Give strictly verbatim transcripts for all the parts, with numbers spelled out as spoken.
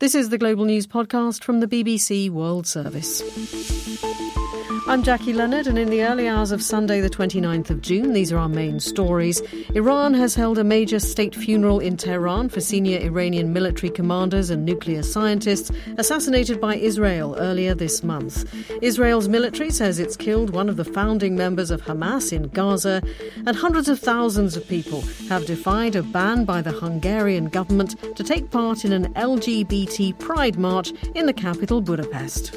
This is the Global News Podcast from the B B C World Service. I'm Jackie Leonard, and in the early hours of Sunday the twenty-ninth of June, these are our main stories. Iran has held a major state funeral in Tehran for senior Iranian military commanders and nuclear scientists assassinated by Israel earlier this month. Israel's military says it's killed one of the founding members of Hamas in Gaza, and hundreds of thousands of people have defied a ban by the Hungarian government to take part in an L G B T pride march in the capital, Budapest.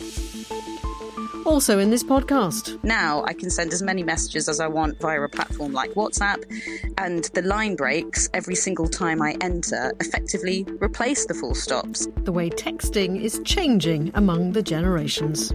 Also in this podcast. Now I can send as many messages as I want via a platform like WhatsApp, and the line breaks every single time I enter effectively replace the full stops. The way texting is changing among the generations.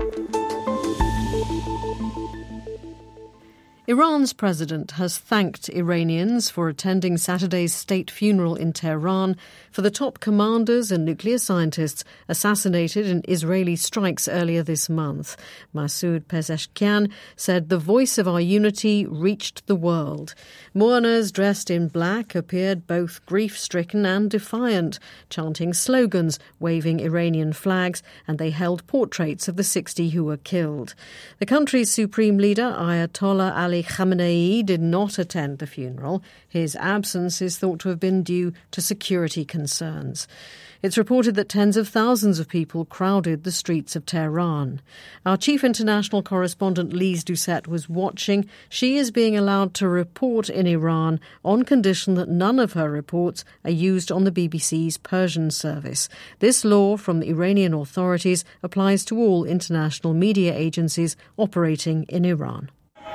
Iran's president has thanked Iranians for attending Saturday's state funeral in Tehran for the top commanders and nuclear scientists assassinated in Israeli strikes earlier this month. Masoud Pezeshkian said the voice of our unity reached the world. Mourners dressed in black appeared both grief-stricken and defiant, chanting slogans, waving Iranian flags, and they held portraits of the sixty who were killed. The country's supreme leader, Ayatollah Ali Khamenei, did not attend the funeral. His absence is thought to have been due to security concerns. It's reported that tens of thousands of people crowded the streets of Tehran. Our chief international correspondent Lise Doucette was watching. She is being allowed to report in Iran on condition that none of her reports are used on the B B C's Persian service. This law from the Iranian authorities applies to all international media agencies operating in Iran.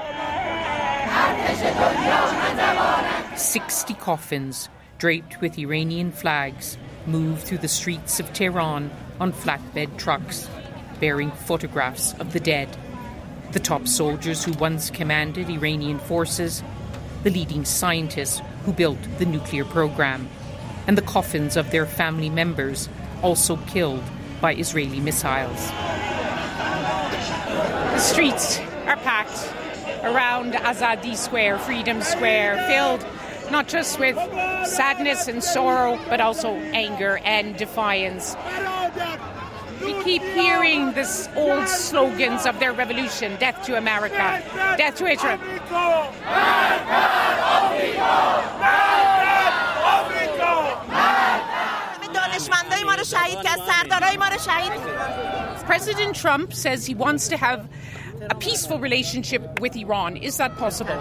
Sixty coffins, draped with Iranian flags, move through the streets of Tehran on flatbed trucks, bearing photographs of the dead. The top soldiers who once commanded Iranian forces, the leading scientists who built the nuclear program, and the coffins of their family members also killed by Israeli missiles. The streets are packed around Azadi Square, Freedom Square, filled not just with sadness and sorrow, but also anger and defiance. We keep hearing this old slogans of their revolution: death to America, death to Israel. President Trump says he wants to have a peaceful relationship with Iran. Is that possible?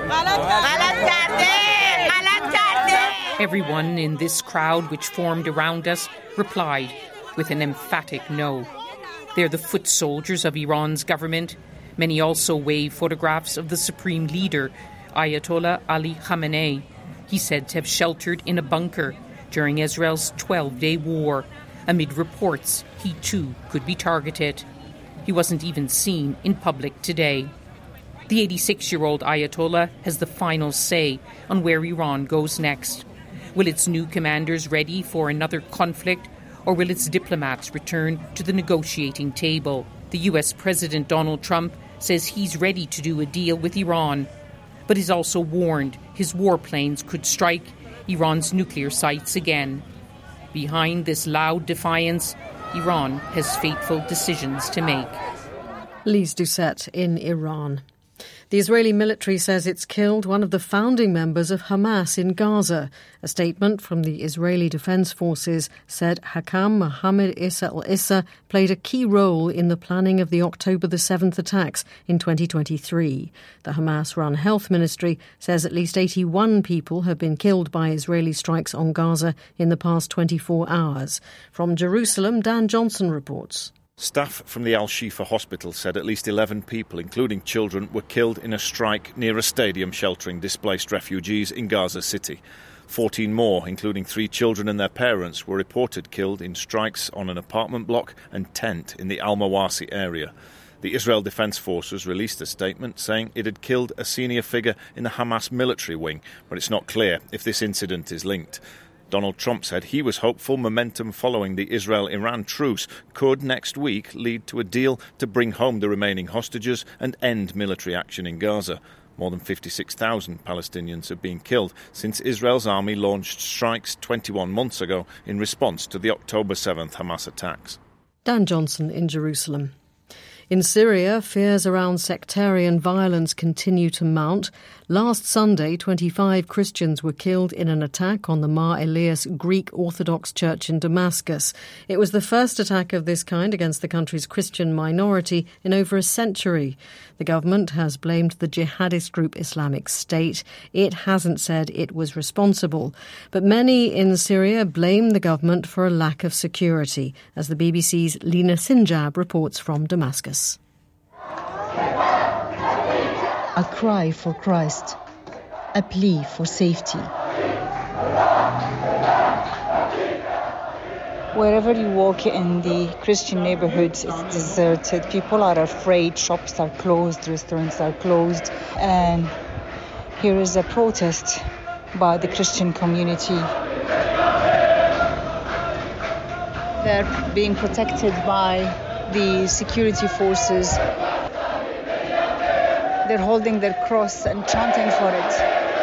Everyone in this crowd which formed around us replied with an emphatic no. They're the foot soldiers of Iran's government. Many also wave photographs of the supreme leader, Ayatollah Ali Khamenei. He's said to have sheltered in a bunker during Israel's twelve-day war. Amid reports he too could be targeted. He wasn't even seen in public today. The eighty-six-year-old Ayatollah has the final say on where Iran goes next. Will its new commanders ready for another conflict, or will its diplomats return to the negotiating table? The U S President Donald Trump says he's ready to do a deal with Iran, but he's also warned his warplanes could strike Iran's nuclear sites again. Behind this loud defiance, Iran has fateful decisions to make. Lise Doucette in Iran. The Israeli military says it's killed one of the founding members of Hamas in Gaza. A statement from the Israeli Defense Forces said Hakam Mohammed Issa al-Issa played a key role in the planning of the October the seventh attacks in twenty twenty-three. The Hamas-run Health Ministry says at least eighty-one people have been killed by Israeli strikes on Gaza in the past twenty-four hours. From Jerusalem, Dan Johnson reports. Staff from the Al-Shifa hospital said at least eleven people, including children, were killed in a strike near a stadium sheltering displaced refugees in Gaza City. Fourteen more, including three children and their parents, were reported killed in strikes on an apartment block and tent in the Al-Mawasi area. The Israel Defense Forces released a statement saying it had killed a senior figure in the Hamas military wing, but it's not clear if this incident is linked. Donald Trump said he was hopeful momentum following the Israel-Iran truce could next week lead to a deal to bring home the remaining hostages and end military action in Gaza. More than fifty-six thousand Palestinians have been killed since Israel's army launched strikes twenty-one months ago in response to the October seventh Hamas attacks. Dan Johnson in Jerusalem. In Syria, fears around sectarian violence continue to mount. Last Sunday, twenty-five Christians were killed in an attack on the Mar Elias Greek Orthodox Church in Damascus. It was the first attack of this kind against the country's Christian minority in over a century. The government has blamed the jihadist group Islamic State. It hasn't said it was responsible. But many in Syria blame the government for a lack of security, as the B B C's Lina Sinjab reports from Damascus. A cry for Christ, a plea for safety. Wherever you walk in the Christian neighborhoods, it's deserted. People are afraid, shops are closed, restaurants are closed. And here is a protest by the Christian community. They're being protected by the security forces. They're holding their cross and chanting for it.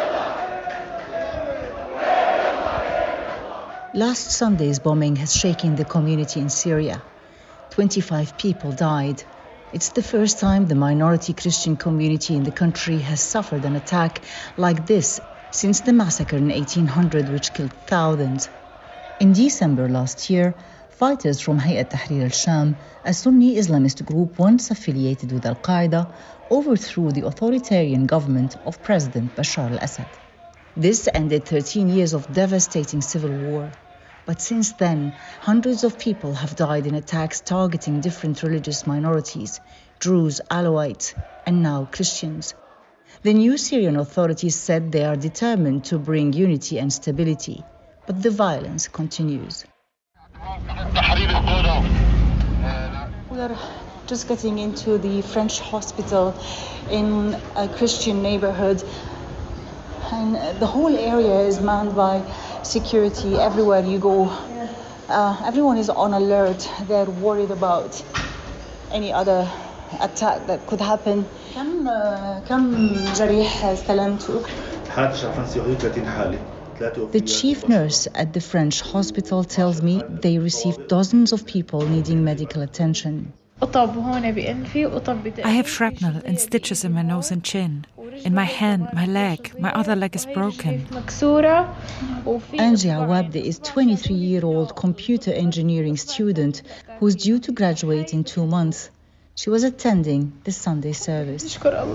Last Sunday's bombing has shaken the community in Syria. twenty-five people died. It's the first time the minority Christian community in the country has suffered an attack like this since the massacre in eighteen hundred, which killed thousands. In December last year, fighters from Hayat Tahrir al-Sham, a Sunni Islamist group once affiliated with Al-Qaeda, overthrew the authoritarian government of President Bashar al-Assad. This ended thirteen years of devastating civil war. But since then, hundreds of people have died in attacks targeting different religious minorities, Druze, Alawites, and now Christians. The new Syrian authorities said they are determined to bring unity and stability, but the violence continues. We are just getting into the French hospital in a Christian neighborhood, and the whole area is manned by security. Everywhere you go, uh, everyone is on alert. They're worried about any other attack that could happen. كم كم جريح استلمتوا؟ The chief nurse at the French hospital tells me they received dozens of people needing medical attention. I have shrapnel and stitches in my nose and chin. In my hand, my leg, my other leg is broken. Angie Awabde is a twenty-three-year-old computer engineering student who's due to graduate in two months. She was attending the Sunday service.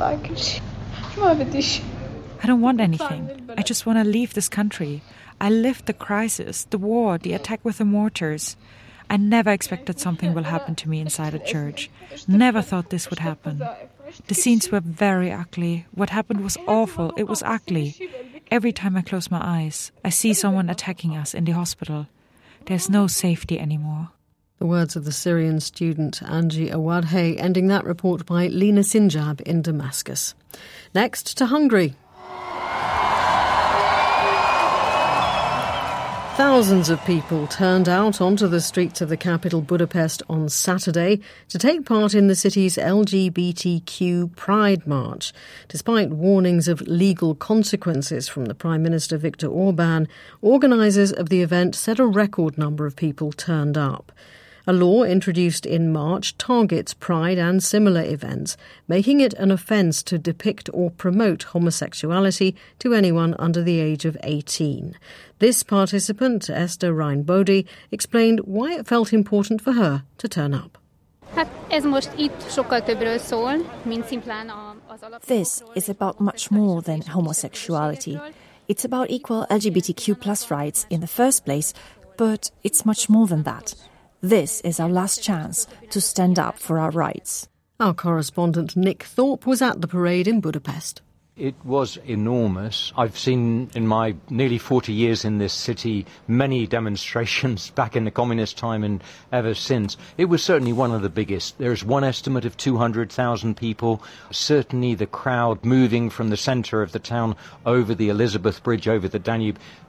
I don't want anything. I just want to leave this country. I lived the crisis, the war, the attack with the mortars. I never expected something will happen to me inside a church. Never thought this would happen. The scenes were very ugly. What happened was awful. It was ugly. Every time I close my eyes, I see someone attacking us in the hospital. There's no safety anymore. The words of the Syrian student Angie Awadhe, ending that report by Lina Sinjab in Damascus. Next to Hungary. Thousands of people turned out onto the streets of the capital Budapest on Saturday to take part in the city's L G B T Q Pride March. Despite warnings of legal consequences from the Prime Minister Viktor Orban, organisers of the event said a record number of people turned up. A law introduced in March targets Pride and similar events, making it an offence to depict or promote homosexuality to anyone under the age of eighteen. This participant, Esther Reinbody, explained why it felt important for her to turn up. This is about much more than homosexuality. It's about equal L G B T Q plus rights in the first place, but it's much more than that. This is our last chance to stand up for our rights. Our correspondent Nick Thorpe was at the parade in Budapest. It was enormous. I've seen in my nearly forty years in this city many demonstrations back in the communist time and ever since. It was certainly one of the biggest. There is one estimate of two hundred thousand people. Certainly the crowd moving from the centre of the town over the Elizabeth Bridge, over the Danube,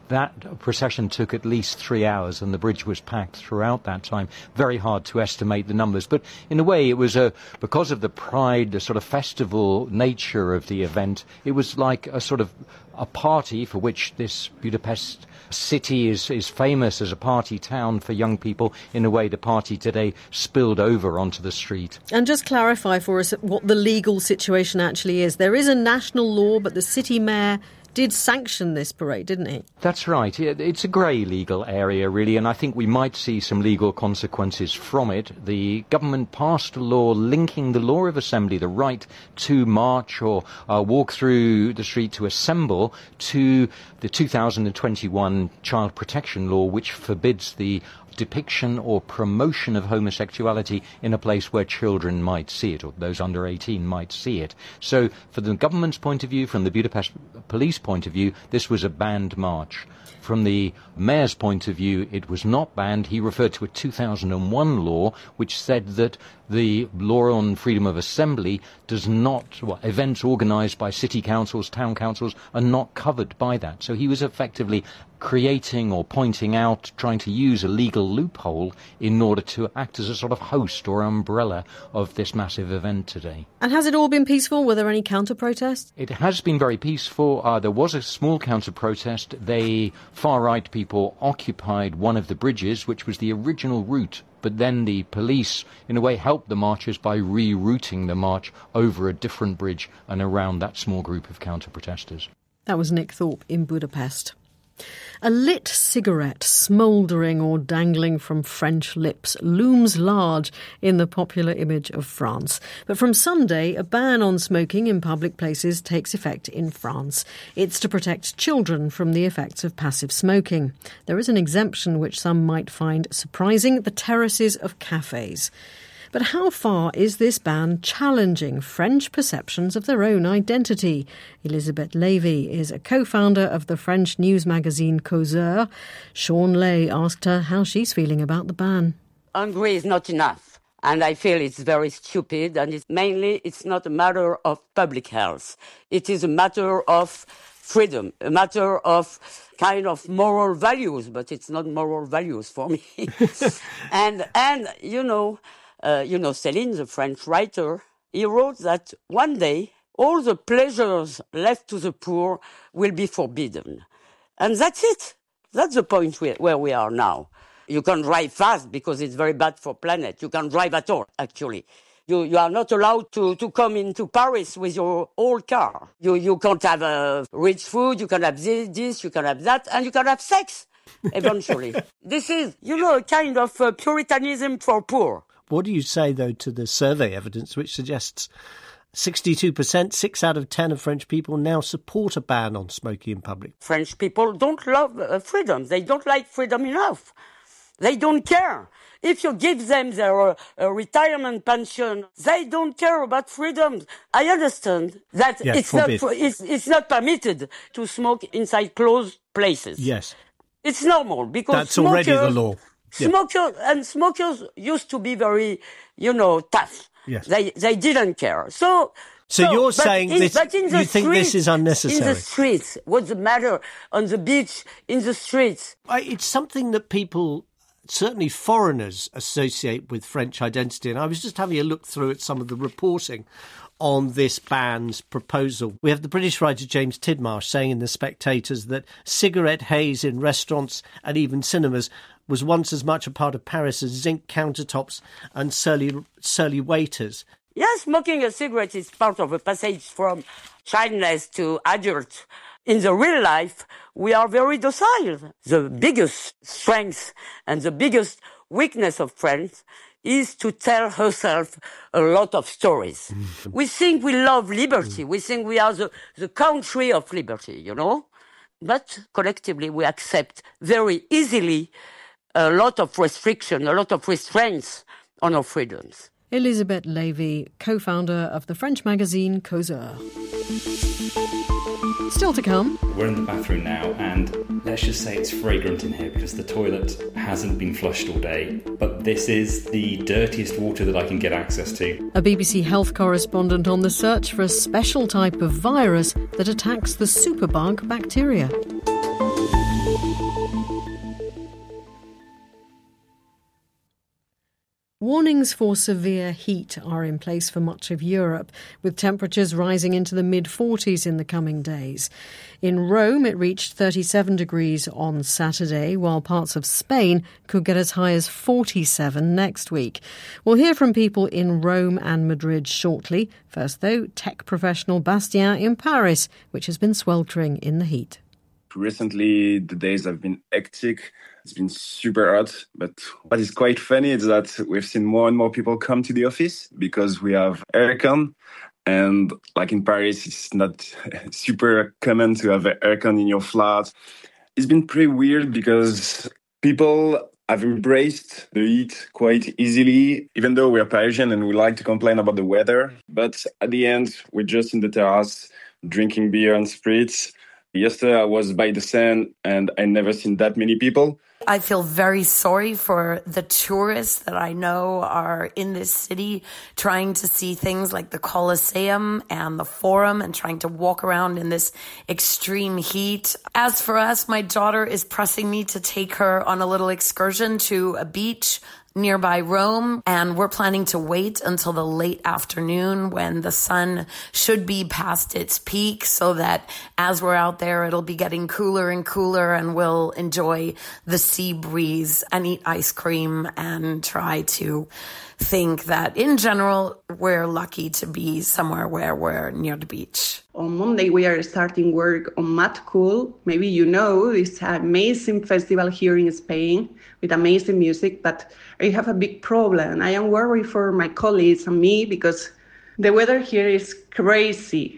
That procession took at least three hours and the bridge was packed throughout that time. Very hard to estimate the numbers. But in a way, it was a, because of the pride, the sort of festival nature of the event, it was like a sort of a party for which this Budapest city is, is famous as a party town for young people. In a way, the party today spilled over onto the street. And just clarify for us what the legal situation actually is. There is a national law, but the city mayor did sanction this parade, didn't he? That's right. It's a grey legal area, really, and I think we might see some legal consequences from it. The government passed a law linking the law of assembly, the right to march or uh, walk through the street to assemble, to the two thousand twenty-one Child Protection Law, which forbids the depiction or promotion of homosexuality in a place where children might see it, or those under eighteen might see it. So, from the government's point of view, from the Budapest police point of view, this was a banned march. From the mayor's point of view, it was not banned. He referred to a two thousand one law which said that the law on freedom of assembly does not, well, events organised by city councils, town councils, are not covered by that. So he was effectively creating or pointing out, trying to use a legal loophole in order to act as a sort of host or umbrella of this massive event today. And has it all been peaceful? Were there any counter-protests? It has been very peaceful. Uh, there was a small counter-protest. They, far-right people, occupied one of the bridges, which was the original route. But then the police, in a way, helped the marchers by rerouting the march over a different bridge and around that small group of counter-protesters. That was Nick Thorpe in Budapest. A lit cigarette smouldering or dangling from French lips looms large in the popular image of France. But from Sunday, a ban on smoking in public places takes effect in France. It's to protect children from the effects of passive smoking. There is an exemption which some might find surprising: the terraces of cafes. But how far is this ban challenging French perceptions of their own identity? Elisabeth Lévy is a co-founder of the French news magazine Causeur. Sean Lay asked her how she's feeling about the ban. Hungry is not enough, and I feel it's very stupid, and it's mainly it's not a matter of public health. It is a matter of freedom, a matter of kind of moral values, but it's not moral values for me. and, and, you know... Uh, you know, Céline, the French writer, he wrote that one day all the pleasures left to the poor will be forbidden. And that's it. That's the point we, where we are now. You can drive fast because it's very bad for planet. You can drive at all, actually. You, you are not allowed to, to come into Paris with your old car. You, you can't have uh, rich food, you can have this, this, you can have that, and you can have sex, eventually. This is, you know, a kind of uh, puritanism for poor. What do you say, though, to the survey evidence which suggests sixty-two percent, six out of ten of French people now support a ban on smoking in public? French people don't love uh, freedom. They don't like freedom enough. They don't care. If you give them their uh, uh, retirement pension, they don't care about freedom. I understand that yes, it's, not, it's, it's not permitted to smoke inside closed places. Yes. It's normal because that's smokers, already the law. Yeah. Smokers and smokers used to be very, you know, tough. Yes. They they didn't care. So So, so you're saying in, this, you streets, think this is unnecessary? In the streets, what's the matter? On the beach, in the streets. It's something that people, certainly foreigners, associate with French identity. And I was just having a look through at some of the reporting on this ban's proposal. We have the British writer James Tidmarsh saying in The Spectators that cigarette haze in restaurants and even cinemas was once as much a part of Paris as zinc countertops and surly, surly waiters. Yes, smoking a cigarette is part of a passage from childless to adult. In the real life, we are very docile. The biggest strength and the biggest weakness of France is to tell herself a lot of stories. We think we love liberty. We think we are the, the country of liberty, you know? But collectively, we accept very easily a lot of restriction, a lot of restraints on our freedoms. Elisabeth Lévy, co-founder of the French magazine Causeur. Still to come. We're in the bathroom now, and let's just say it's fragrant in here because the toilet hasn't been flushed all day. But this is the dirtiest water that I can get access to. A B B C health correspondent on the search for a special type of virus that attacks the superbug bacteria. Warnings for severe heat are in place for much of Europe, with temperatures rising into the mid-forties in the coming days. In Rome, it reached thirty-seven degrees on Saturday, while parts of Spain could get as high as forty-seven next week. We'll hear from people in Rome and Madrid shortly. First, though, tech professional Bastien in Paris, which has been sweltering in the heat. Recently, the days have been hectic. It's been super hot, but what is quite funny is that we've seen more and more people come to the office because we have aircon. And like in Paris, it's not super common to have aircon in your flat. It's been pretty weird because people have embraced the heat quite easily, even though we're Parisian and we like to complain about the weather. But at the end, we're just in the terrace drinking beer and spirits. Yesterday, I was by the Seine and I never seen that many people. I feel very sorry for the tourists that I know are in this city trying to see things like the Colosseum and the Forum and trying to walk around in this extreme heat. As for us, my daughter is pressing me to take her on a little excursion to a beach nearby Rome, and we're planning to wait until the late afternoon when the sun should be past its peak so that as we're out there, it'll be getting cooler and cooler and we'll enjoy the sea breeze and eat ice cream and try to think that in general, we're lucky to be somewhere where we're near the beach. On Monday, we are starting work on Mad Cool. Maybe you know, it's an amazing festival here in Spain with amazing music, but I have a big problem. I am worried for my colleagues and me because the weather here is crazy.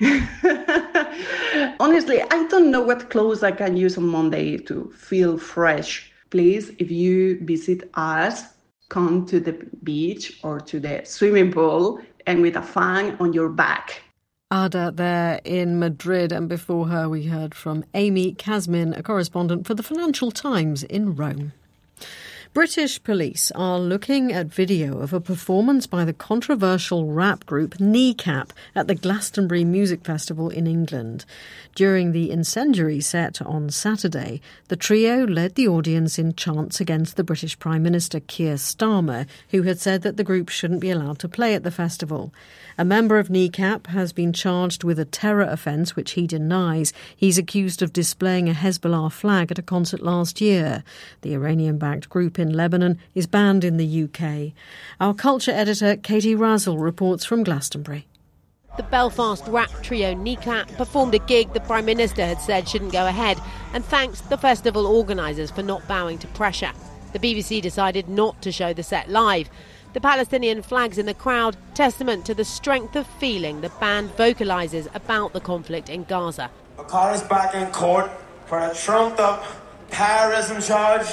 Honestly, I don't know what clothes I can use on Monday to feel fresh. Please, if you visit us, come to the beach or to the swimming pool and with a fan on your back. Ada there in Madrid, and before her we heard from Amy Kazmin, a correspondent for the Financial Times in Rome. British police are looking at video of a performance by the controversial rap group Kneecap at the Glastonbury Music Festival in England. During the incendiary set on Saturday, the trio led the audience in chants against the British Prime Minister Keir Starmer, who had said that the group shouldn't be allowed to play at the festival. A member of Kneecap has been charged with a terror offence, which he denies. He's accused of displaying a Hezbollah flag at a concert last year. The Iranian-backed group in Lebanon is banned in the U K. Our culture editor Katie Razzle reports from Glastonbury. The Belfast rap trio Kneecap performed a gig the Prime Minister had said shouldn't go ahead and thanked the festival organisers for not bowing to pressure. The B B C decided not to show the set live. The Palestinian flags in the crowd, testament to the strength of feeling the band vocalises about the conflict in Gaza. McConnell's back in court for a trumped-up terrorism charge.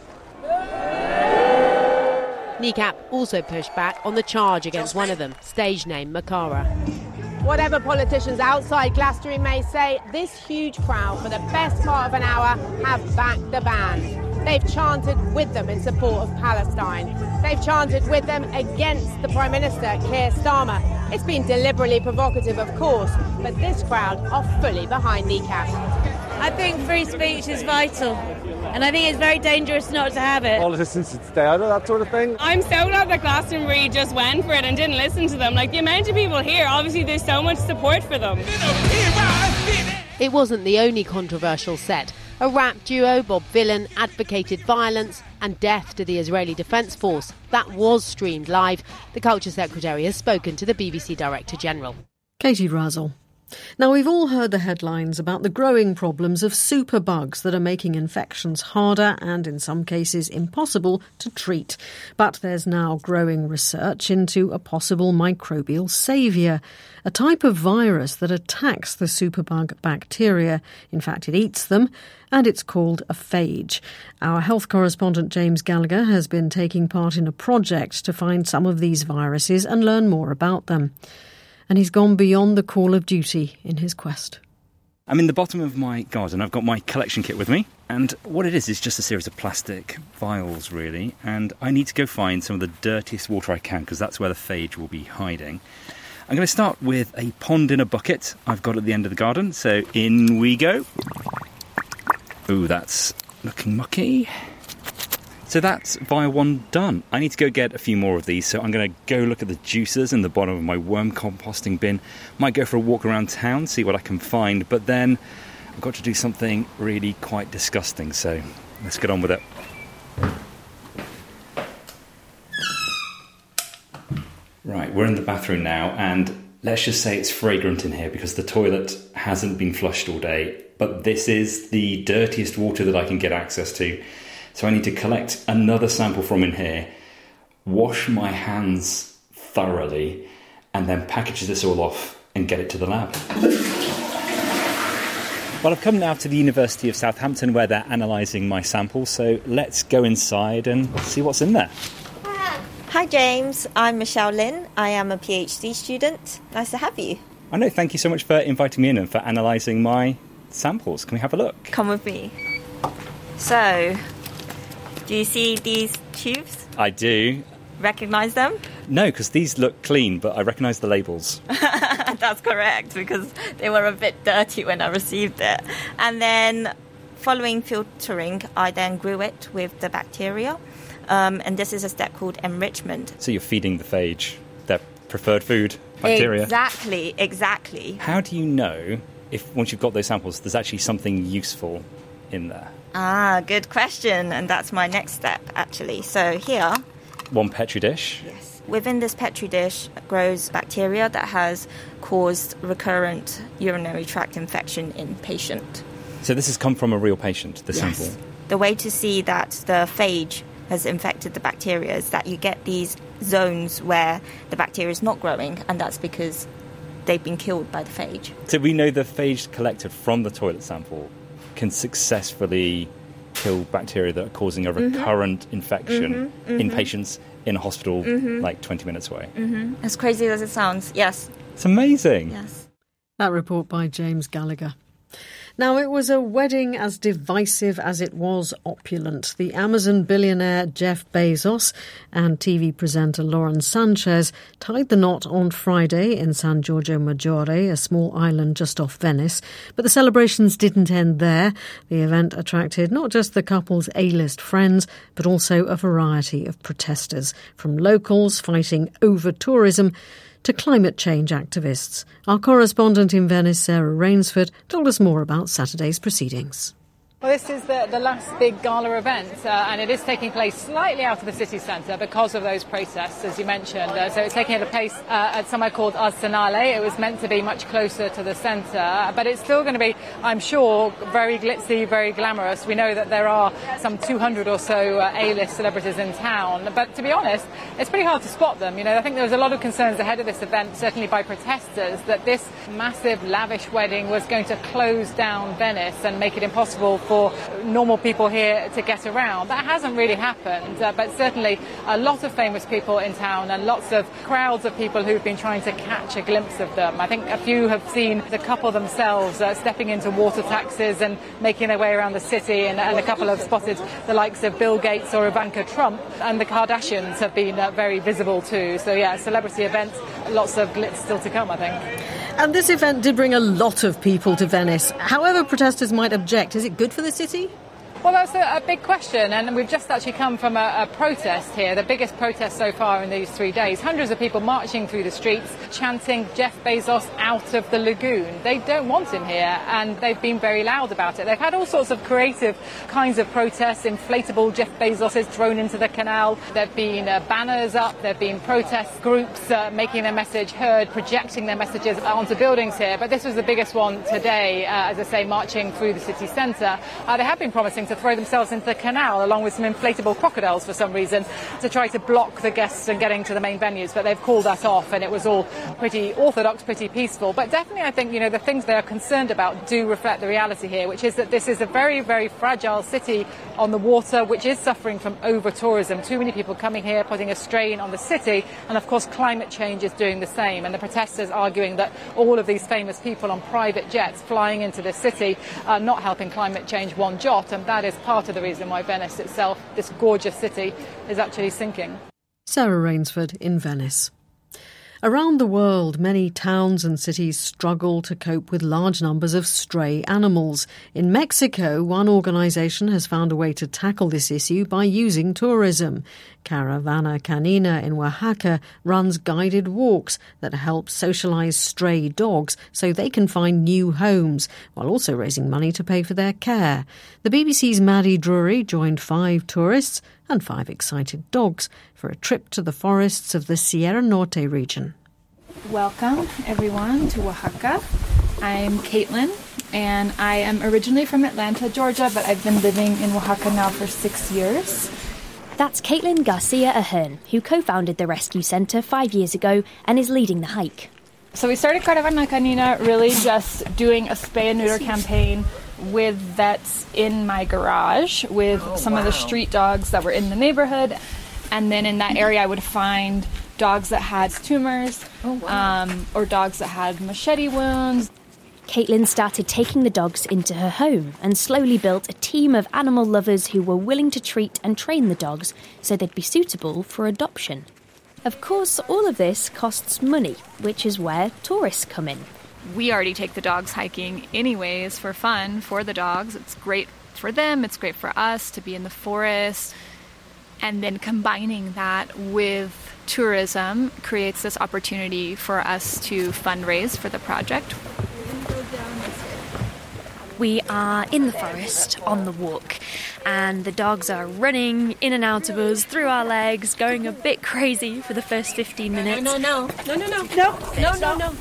Kneecap also pushed back on the charge against one of them, stage name Makara. Whatever politicians outside Glastonbury may say, this huge crowd for the best part of an hour have backed the band. They've chanted with them in support of Palestine. They've chanted with them against the Prime Minister, Keir Starmer. It's been deliberately provocative, of course, but this crowd are fully behind Kneecap. I think free speech is vital, and I think it's very dangerous not to have it. Politicians should stay out of that sort of thing. I'm so glad that Glastonbury just went for it and didn't listen to them. Like, the amount of people here, obviously there's so much support for them. It wasn't the only controversial set. A rap duo, Bob Vylan, advocated violence and death to the Israeli Defence Force. That was streamed live. The Culture Secretary has spoken to the B B C Director General. Katie Razzle. Now, we've all heard the headlines about the growing problems of superbugs that are making infections harder and, in some cases, impossible to treat. But there's now growing research into a possible microbial saviour, a type of virus that attacks the superbug bacteria. In fact, it eats them, and it's called a phage. Our health correspondent James Gallagher has been taking part in a project to find some of these viruses and learn more about them. And he's gone beyond the call of duty in his quest. I'm in the bottom of my garden. I've got my collection kit with me. And what it is is just a series of plastic vials, really. And I need to go find some of the dirtiest water I can, because that's where the phage will be hiding. I'm going to start with a pond in a bucket I've got at the end of the garden. So in we go. Ooh, that's looking mucky. So that's vial one done. I need to go get a few more of these, so I'm going to go look at the juicers in the bottom of my worm composting bin. Might go for a walk around town, see what I can find, but then I've got to do something really quite disgusting, so let's get on with it. Right, we're in the bathroom now, and let's just say it's fragrant in here because the toilet hasn't been flushed all day, but this is the dirtiest water that I can get access to. So I need to collect another sample from in here, wash my hands thoroughly, and then package this all off and get it to the lab. Well, I've come now to the University of Southampton where they're analysing my sample, so let's go inside and see what's in there. Hi James, I'm Michelle Lynn. I am a PhD student. Nice to have you. I know, thank you so much for inviting me in and for analysing my samples. Can we have a look? Come with me. So, do you see these tubes? I do. Recognise them? No, because these look clean, but I recognise the labels. That's correct, because they were a bit dirty when I received it. And then, following filtering, I then grew it with the bacteria. Um, and this is a step called enrichment. So you're feeding the phage their preferred food, bacteria? Exactly, exactly. How do you know if, once you've got those samples, there's actually something useful in there? Ah, good question. And that's my next step, actually. So here... One Petri dish. Yes. Within this Petri dish grows bacteria that has caused recurrent urinary tract infection in patient. So this has come from a real patient, the yes. sample? The way to see that the phage has infected the bacteria is that you get these zones where the bacteria is not growing, and that's because they've been killed by the phage. So we know the phage collected from the toilet sample can successfully kill bacteria that are causing a recurrent mm-hmm. infection mm-hmm. in mm-hmm. patients in a hospital mm-hmm. like twenty minutes away. Mm-hmm. As crazy as it sounds, yes. It's amazing. Yes. That report by James Gallagher. Now, it was a wedding as divisive as it was opulent. The Amazon billionaire Jeff Bezos and T V presenter Lauren Sanchez tied the knot on Friday in San Giorgio Maggiore, a small island just off Venice. But the celebrations didn't end there. The event attracted not just the couple's A-list friends, but also a variety of protesters, from locals fighting over-tourism to climate change activists. Our correspondent in Venice, Sarah Rainsford, told us more about Saturday's proceedings. Well, this is the, the last big gala event, uh, and it is taking place slightly out of the city centre because of those protests, as you mentioned. Uh, so it's taking place uh, at somewhere called Arsenale. It was meant to be much closer to the centre, but it's still going to be, I'm sure, very glitzy, very glamorous. We know that there are some two hundred or so uh, A-list celebrities in town, but to be honest, it's pretty hard to spot them. You know, I think there was a lot of concerns ahead of this event, certainly by protesters, that this massive, lavish wedding was going to close down Venice and make it impossible for for normal people here to get around. That hasn't really happened, uh, but certainly a lot of famous people in town and lots of crowds of people who've been trying to catch a glimpse of them. I think a few have seen the couple themselves uh, stepping into water taxis and making their way around the city, and, and a couple have spotted the likes of Bill Gates or Ivanka Trump, and the Kardashians have been uh, very visible too. So yeah, celebrity event, lots of glitz still to come, I think. And this event did bring a lot of people to Venice. However protesters might object, is it good for the city? Well, that's a, a big question, and we've just actually come from a, a protest here, the biggest protest so far in these three days. Hundreds of people marching through the streets, chanting Jeff Bezos out of the lagoon. They don't want him here, and they've been very loud about it. They've had all sorts of creative kinds of protests, inflatable Jeff Bezoses thrown into the canal. There have been uh, banners up, there have been protest groups uh, making their message heard, projecting their messages onto buildings here. But this was the biggest one today, uh, as I say, marching through the city centre. Uh, they have been promising to throw themselves into the canal along with some inflatable crocodiles for some reason to try to block the guests from getting to the main venues, but they've called that off, and it was all pretty orthodox, pretty peaceful. But definitely I think, you know, the things they are concerned about do reflect the reality here, which is that this is a very, very fragile city on the water, which is suffering from over-tourism. Too many people coming here, putting a strain on the city, and of course climate change is doing the same. And the protesters arguing that all of these famous people on private jets flying into this city are not helping climate change one jot, and that is part of the reason why Venice itself, this gorgeous city, is actually sinking. Sarah Rainsford in Venice. Around the world, many towns and cities struggle to cope with large numbers of stray animals. In Mexico, one organisation has found a way to tackle this issue by using tourism. Caravana Canina in Oaxaca runs guided walks that help socialise stray dogs so they can find new homes, while also raising money to pay for their care. The B B C's Maddie Drury joined five tourists and five excited dogs for a trip to the forests of the Sierra Norte region. Welcome, everyone, to Oaxaca. I'm Caitlin, and I am originally from Atlanta, Georgia, but I've been living in Oaxaca now for six years. That's Caitlin Garcia Ahern, who co-founded the Rescue Centre five years ago and is leading the hike. So we started Caravana Canina really just doing a spay and neuter campaign with vets in my garage with oh, some wow. of the street dogs that were in the neighborhood. And then in that area I would find dogs that had tumors oh, wow. um, or dogs that had machete wounds. Caitlin started taking the dogs into her home and slowly built a team of animal lovers who were willing to treat and train the dogs so they'd be suitable for adoption. Of course, all of this costs money, which is where tourists come in. We already take the dogs hiking anyways for fun for the dogs. It's great for them. It's great for us to be in the forest. And then combining that with tourism creates this opportunity for us to fundraise for the project. We are in the forest on the walk, and the dogs are running in and out of us through our legs, going a bit crazy for the first fifteen minutes. No, no, no, no, no, no, no, no, no.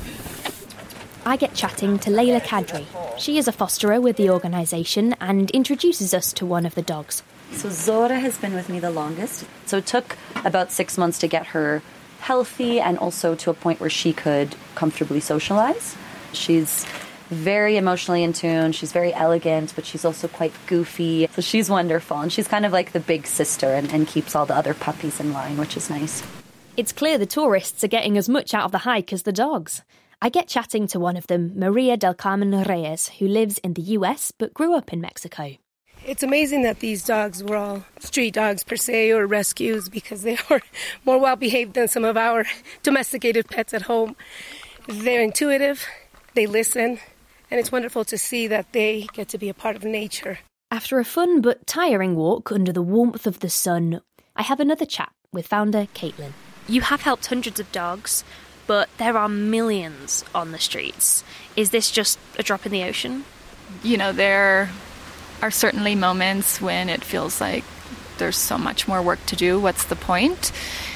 I get chatting to Layla Kadri. She is a fosterer with the organisation and introduces us to one of the dogs. So Zora has been with me the longest. So it took about six months to get her healthy and also to a point where she could comfortably socialise. She's very emotionally in tune. She's very elegant, but she's also quite goofy. So she's wonderful. And she's kind of like the big sister and, and keeps all the other puppies in line, which is nice. It's clear the tourists are getting as much out of the hike as the dogs. I get chatting to one of them, Maria del Carmen Reyes, who lives in the U S but grew up in Mexico. It's amazing that these dogs were all street dogs per se or rescues because they are more well-behaved than some of our domesticated pets at home. They're intuitive, they listen, and it's wonderful to see that they get to be a part of nature. After a fun but tiring walk under the warmth of the sun, I have another chat with founder Caitlin. You have helped hundreds of dogs, but there are millions on the streets. Is this just a drop in the ocean? You know, there are certainly moments when it feels like there's so much more work to do. What's the point?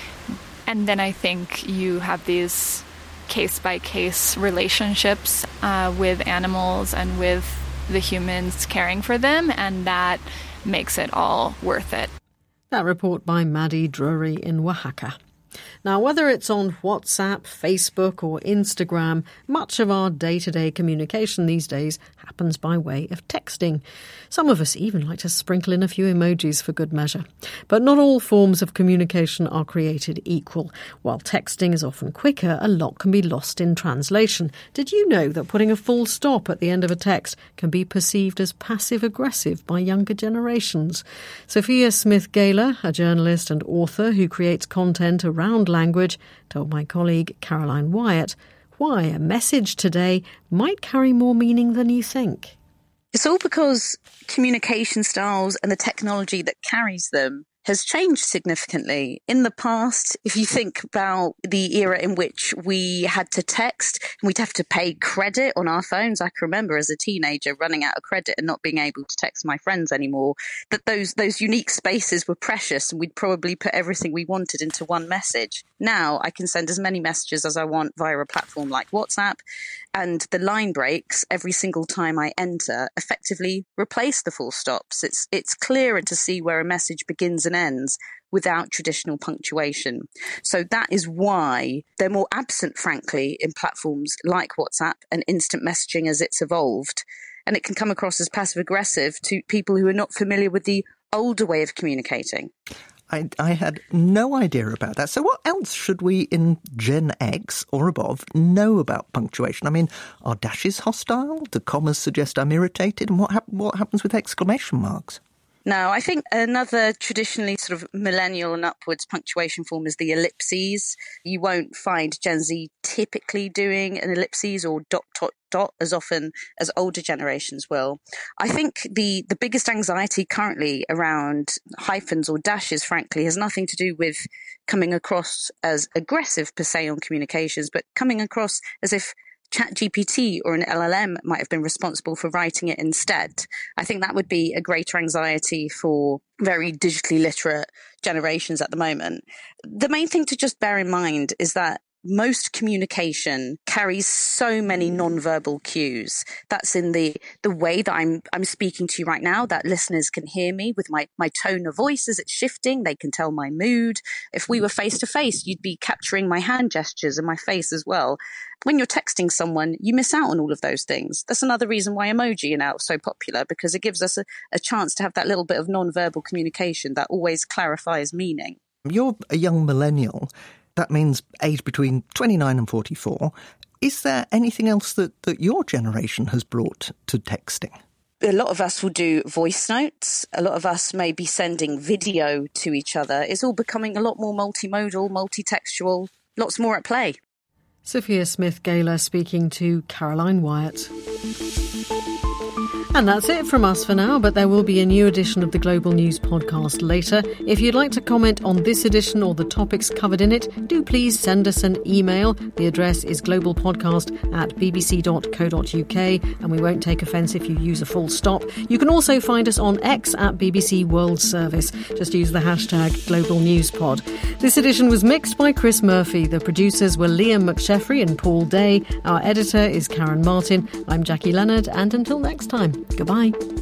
And then I think you have these case-by-case relationships uh, with animals and with the humans caring for them, and that makes it all worth it. That report by Maddie Drury in Oaxaca. Now, whether it's on WhatsApp, Facebook or Instagram, much of our day-to-day communication these days happens by way of texting. Some of us even like to sprinkle in a few emojis for good measure. But not all forms of communication are created equal. While texting is often quicker, a lot can be lost in translation. Did you know that putting a full stop at the end of a text can be perceived as passive-aggressive by younger generations? Sophia Smith-Gaylor, a journalist and author who creates content around language, told my colleague Caroline Wyatt why a message today might carry more meaning than you think. It's all because communication styles and the technology that carries them has changed significantly. In the past, if you think about the era in which we had to text and we'd have to pay credit on our phones, I can remember as a teenager running out of credit and not being able to text my friends anymore, that those those unique spaces were precious and we'd probably put everything we wanted into one message. Now I can send as many messages as I want via a platform like WhatsApp, and the line breaks every single time I enter effectively replace the full stops. It's it's clearer to see where a message begins and ends without traditional punctuation. So that is why they're more absent, frankly, in platforms like WhatsApp and instant messaging as it's evolved. And it can come across as passive-aggressive to people who are not familiar with the older way of communicating. I, I had no idea about that. So what else should we in Gen X or above know about punctuation? I mean, are dashes hostile? Do commas suggest I'm irritated? And what, hap- what happens with exclamation marks? No, I think another traditionally sort of millennial and upwards punctuation form is the ellipses. You won't find Gen Z typically doing an ellipses or dot, dot, dot as often as older generations will. I think the, the biggest anxiety currently around hyphens or dashes, frankly, has nothing to do with coming across as aggressive per se on communications, but coming across as if ChatGPT or an L L M might have been responsible for writing it instead. I think that would be a greater anxiety for very digitally literate generations at the moment. The main thing to just bear in mind is that most communication carries so many non-verbal cues. That's in the the way that I'm I'm speaking to you right now, that listeners can hear me with my, my tone of voice as it's shifting. They can tell my mood. If we were face to face, you'd be capturing my hand gestures and my face as well. When you're texting someone, you miss out on all of those things. That's another reason why emoji are now so popular, because it gives us a, a chance to have that little bit of non-verbal communication that always clarifies meaning. You're a young millennial. That means age between twenty-nine and forty-four. Is there anything else that, that your generation has brought to texting? A lot of us will do voice notes. A lot of us may be sending video to each other. It's all becoming a lot more multimodal, multi-textual, lots more at play. Sophia Smith-Gaylor speaking to Caroline Wyatt. And that's it from us for now, but there will be a new edition of the Global News podcast later. If you'd like to comment on this edition or the topics covered in it, do please send us an email. The address is globalpodcast at bbc dot co dot uk, and we won't take offence if you use a full stop. You can also find us on X at B B C World Service. Just use the hashtag Global News Pod. This edition was mixed by Chris Murphy. The producers were Liam McSheffrey and Paul Day. Our editor is Karen Martin. I'm Jackie Leonard, and until next time, goodbye.